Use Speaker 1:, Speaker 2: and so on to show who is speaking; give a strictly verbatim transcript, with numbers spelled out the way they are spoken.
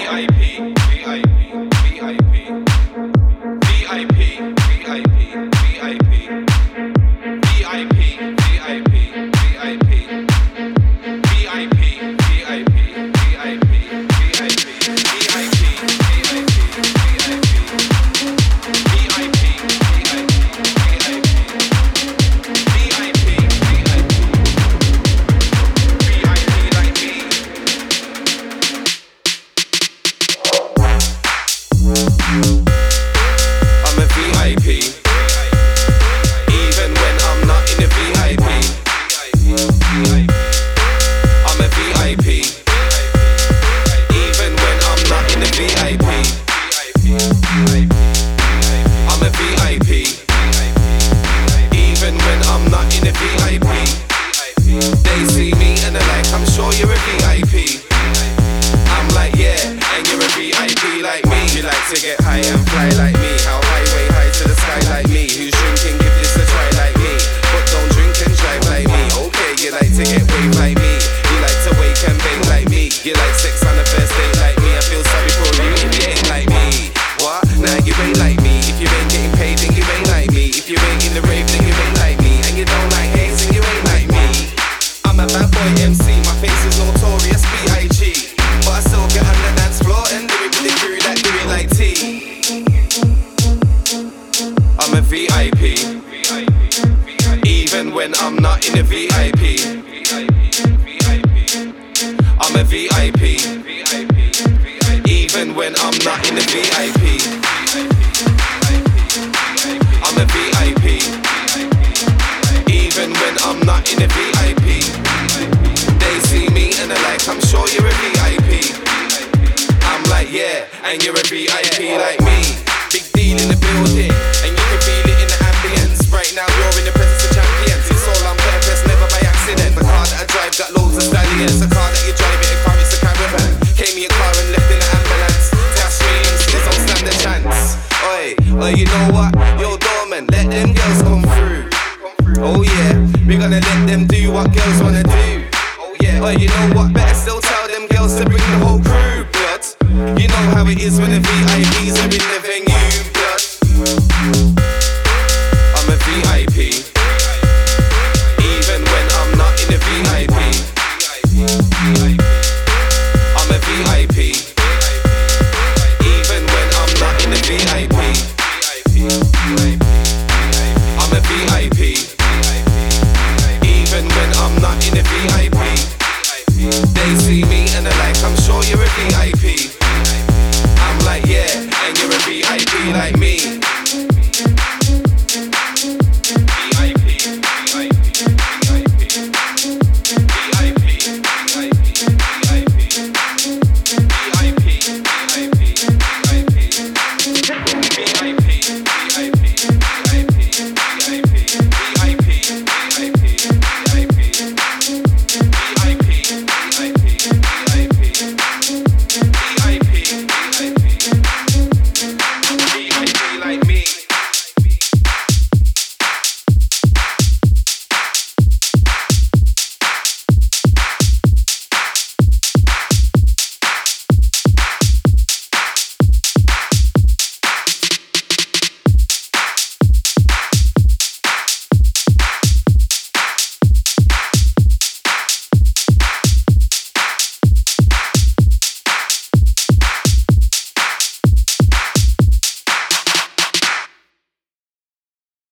Speaker 1: And you're a V I P like me. Big deal in the building, and you can feel it in the ambience. Right now you're in the presence of champions. It's all on purpose, never by accident. The car that I drive got loads of stallions. The car that you drive, it